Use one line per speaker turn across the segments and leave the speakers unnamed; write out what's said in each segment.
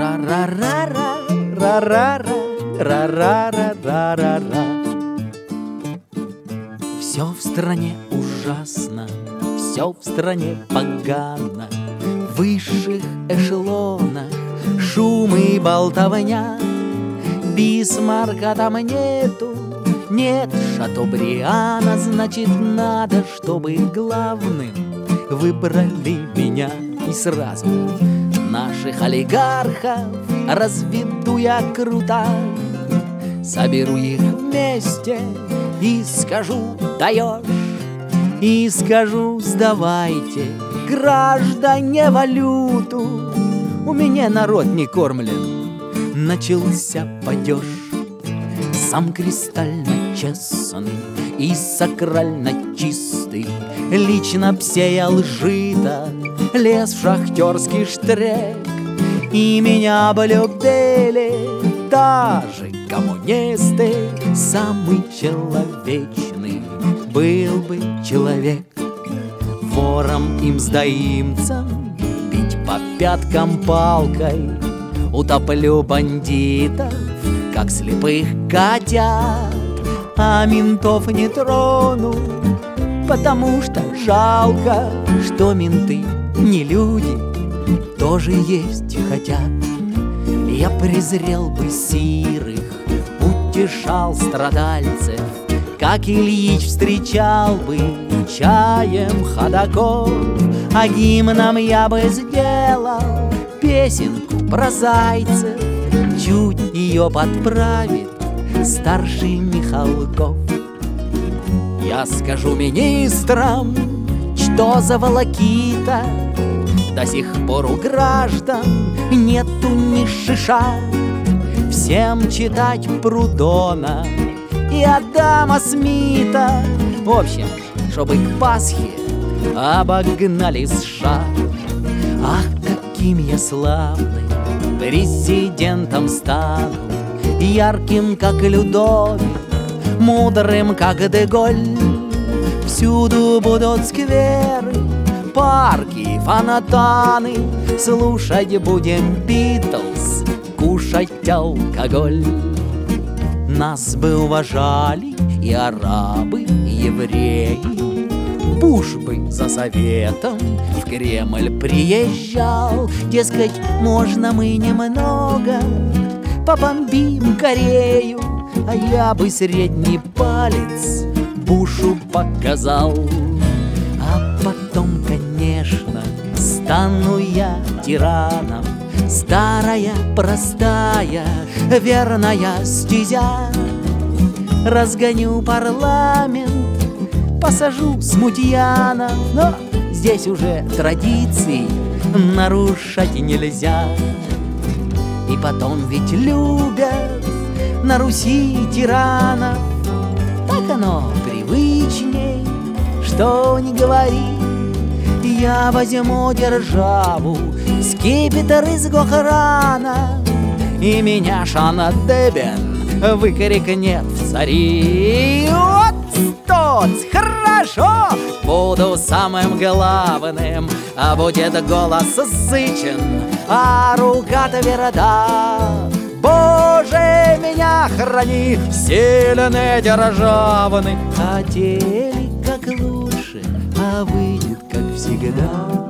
Ра-ра-ра-ра, ра-ра-ра, ра-ра-ра-ра-ра-ра. Все в стране ужасно, все в стране погано. В высших эшелонах шум и болтовня. Бисмарка там нету, нет Шатобриана. Значит, надо, чтобы главным выбрали меня. И сразу наших олигархов разведу я круто. Соберу их вместе и скажу: даешь. И скажу: сдавайте, граждане, валюту. У меня народ не кормлен, начался падеж. Сам кристально честный и сакрально чистый, лично обсеял жито, лез в шахтерский штрек. И меня бы любили даже коммунисты. Самый человечный был бы человек. Вором им сдаимцам бить по пяткам палкой. Утоплю бандитов, как слепых котят. А ментов не трону, потому что жалко, что менты не люди, тоже есть хотят. Я презрел бы сирых, утешал страдальцев, как Ильич встречал бы чаем ходоков. А гимном я бы сделал песенку про зайцев, чуть ее подправит старший Михалков. Я скажу министрам, что за волокита, до сих пор у граждан нету ни шиша. Всем читать Прудона и Адама Смита. В общем, чтобы к Пасхе обогнали США. Ах, каким я славным президентом стану, ярким, как Людовик, мудрым, как Деголь. Всюду будут скверы, парки, фонтаны. Слушать будем Битлз, кушать алкоголь. Нас бы уважали и арабы, и евреи. Буш бы за советом в Кремль приезжал. Дескать, можно мы немного побомбим Корею. А я бы средний палец Бушу показал. А потом, конечно, стану я тираном. Старая, простая, верная стезя. Разгоню парламент, посажу смутьяна. Но здесь уже традиций нарушать нельзя. И потом ведь любят на Руси тиранов. Так оно привычней, что не говори. Я возьму державу, скипетр из Гохрана, и меня Шана Дебен выкрикнет в цари. Вот стоц, хорошо, буду самым главным, а будет голос зычен, а рука тверда. Боже, меня храни, сильный державный. Хотели как лучше, а выйдет как всегда.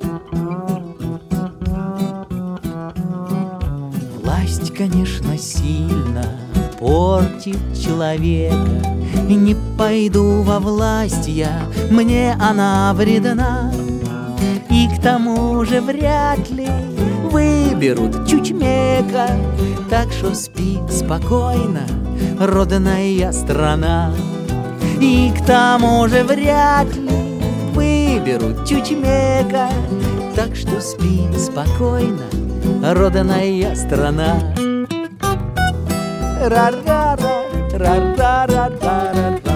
Власть, конечно, сильно портит человека. Не пойду во власть я, мне она вредна. И к тому же вряд ли выберут чучмека. Так что спи спокойно, родная страна. И к тому же вряд ли выберут чучмека. Так что спи спокойно, родная страна. Ра-ра-ра, ра-ра-ра-ра-ра.